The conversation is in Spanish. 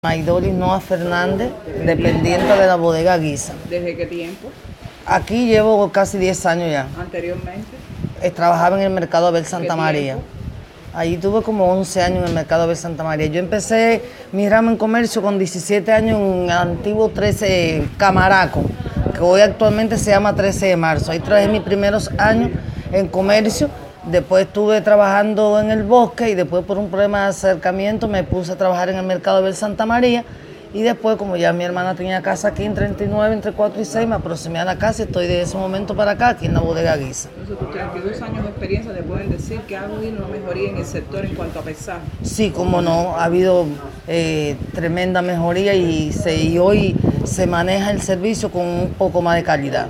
Maidolis Noa Fernández, dependiente de la bodega Guisa. ¿Desde qué tiempo? Aquí llevo casi 10 años ya. ¿Anteriormente? Trabajaba en el Mercado Abel Santa María. tiempo? Allí tuve como 11 años en el Mercado Abel Santa María. Yo empecé mi ramo en comercio con 17 años en el antiguo 13 Camaraco, que hoy actualmente se llama 13 de marzo. Ahí trabajé mis primeros años en comercio. Después estuve trabajando en el bosque y después por un problema de acercamiento me puse a trabajar en el Mercado Abel Santa María. Y después, como ya mi hermana tenía casa aquí en 39, entre 4 y 6, me aproximé a la casa y estoy de ese momento para acá, aquí en la bodega Guisa. Entonces, tus 32 años de experiencia te pueden decir que ha habido una mejoría en el sector en cuanto a pesar. Sí, como no, ha habido tremenda mejoría y hoy se maneja el servicio con un poco más de calidad.